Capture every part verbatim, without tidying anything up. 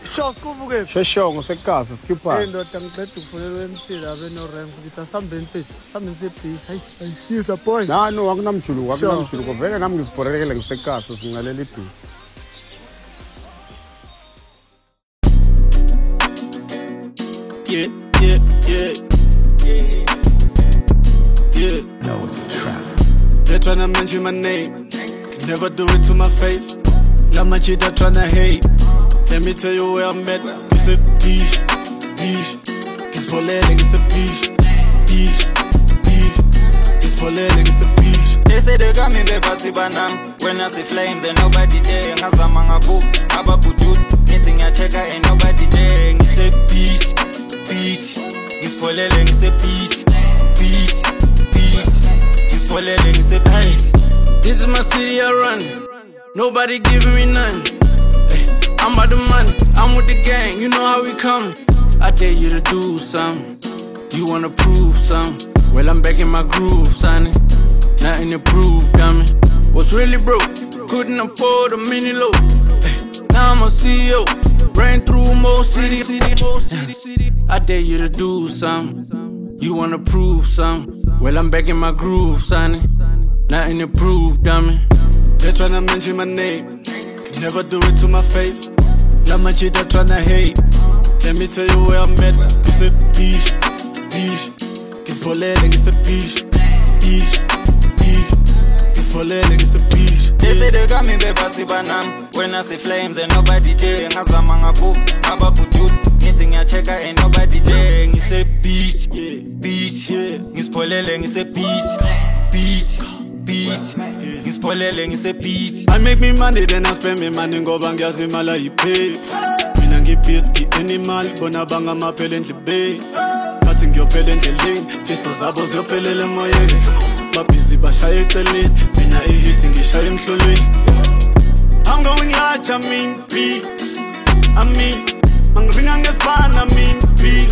Sho sikuvuke. Sheshongo sekasa skipha. Hey ndoda ngicela ukufonelwa emthila abe no rank ukuthi asihambeni mfethu. Sihambeni sebhizi. Hayi ayishisa boy. Na no akunamjuluko akunamjuluko vele nami ngisiborekele ngisekasa singalela ibhizi. Yeah, yeah, yeah, yeah, yeah. No, it's a trap. They're tryna mention my name, can never do it to my face. Got my cheetah tryna hate. Let me tell you where I'm at. It's a beach, beach. It's Polele, it's a beach, beach, beach. It's Polele, it's a beach. They say they got me bebati banam. When I see flames, ain't nobody there. Ngazama ngabu, ababudut. Meeting ya checker, ain't nobody there. It's a beach, beach. It's Polele, it's a beach, beach, beach. It's Polele, it's a beach. This is my city I run. Nobody giving me none. Hey, I'm about the money, I'm with the gang, you know how we coming. I dare you to do something, you wanna prove something. Well, I'm back in my groove, sonny. Nothing to prove, dummy. Was really broke, couldn't afford a mini load. Hey, now I'm a C E O, ran through most city, city, most city, city. I dare you to do something, you wanna prove something. Well, I'm back in my groove, sonny. Nothing to prove, dummy. They're tryna mention my name, can never do it to my face. Love my cheetah tryna hate. Let me tell you where I'm at. It's a beach, beach. It's Polele, it's a beach, beach, beach. It's Polele, it's a beach. They say they got me bebati banam. When I see flames, ain't nobody there. Ngazama ngabu, ababudut. Meeting ya checker, ain't nobody there. It's a beach, beach. It's Polele, it's a beach, beach. It's Polele, it's a beach. I make me money, then I spend me money. Go bang ya simala ipe. Mina ngipiski animal, bona banga mapele ndlibe. Bathi ngiyopele endleleni, fiso zabo ziyophelele emoyeni. Babhizi bashaya eceleni, mina ihit ngishaya emhlolweni. I'm going large, I mean B. I mean, mangiringa ngesibana, I mean B.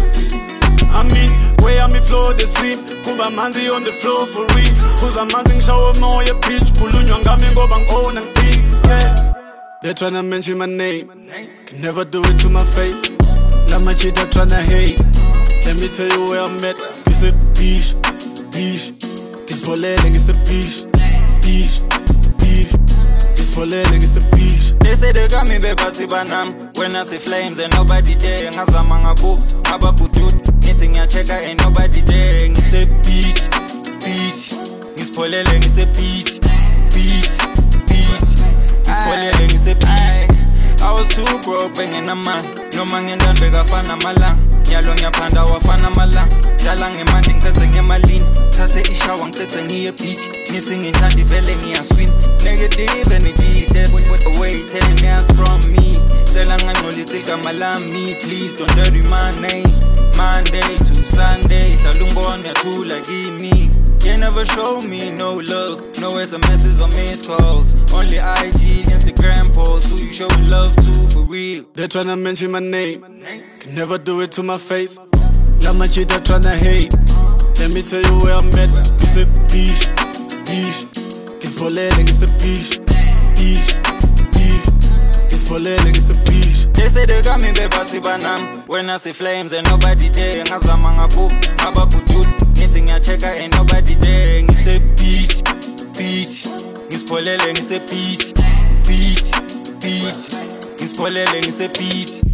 I mean, where I'm flow the sweep. Kuba manzi on the floor for real. Kuza manzi ngishawe moya pitch. Kulunywa ngami ngoba ngiona ngiphi. Yeah. They're tryna mention my name, can never do it to my face. Love my cheetah tryna hate. Let me tell you where I'm at. It's a beach, beach. It's Polele, it's a beach, beach, beach. It's Polele, it's a beach. They say they got me bebati banam. When I see flames, ain't nobody there. Ngazama ngabu, ababudut. Meeting ya checker, ain't nobody there. It's a beach, beach. It's Polele, it's a beach, beach, beach. It's Polele, it's a beach. I was too broke, banging a man. No man in the bigger fan of malang. Yalo nyapanda wafana malang. Jalang emandi ngithethe ngemalini. Thathe ishawa ngithethe ngiye beach. Nithi ngithanda ivele ngiyaswim. Negative energy step away, ten years from me. Tell ngangcolisa igama lami, please don't dirty my name. Monday to Sunday, hlalungona yathula kimi. You never show me no love, no S M Ses or missed calls. Only I G, Instagram posts, who you showing love to for real. They're tryna mention my name, can never do it to my face. Love my cheetah tryna hate. Let me tell you where I'm at. It's a beach, beach. It's Polele, it's a beach, beach, beach. It's Polele, it's a beach. They say they got me bebati banam. When I see flames, ain't nobody there. Ngazama ngabu, ababudut. Meeting ya checker, ain't nobody there. It's a beach, beach. It's Polele, it's a beach, beach, beach. It's Polele, it's a beach.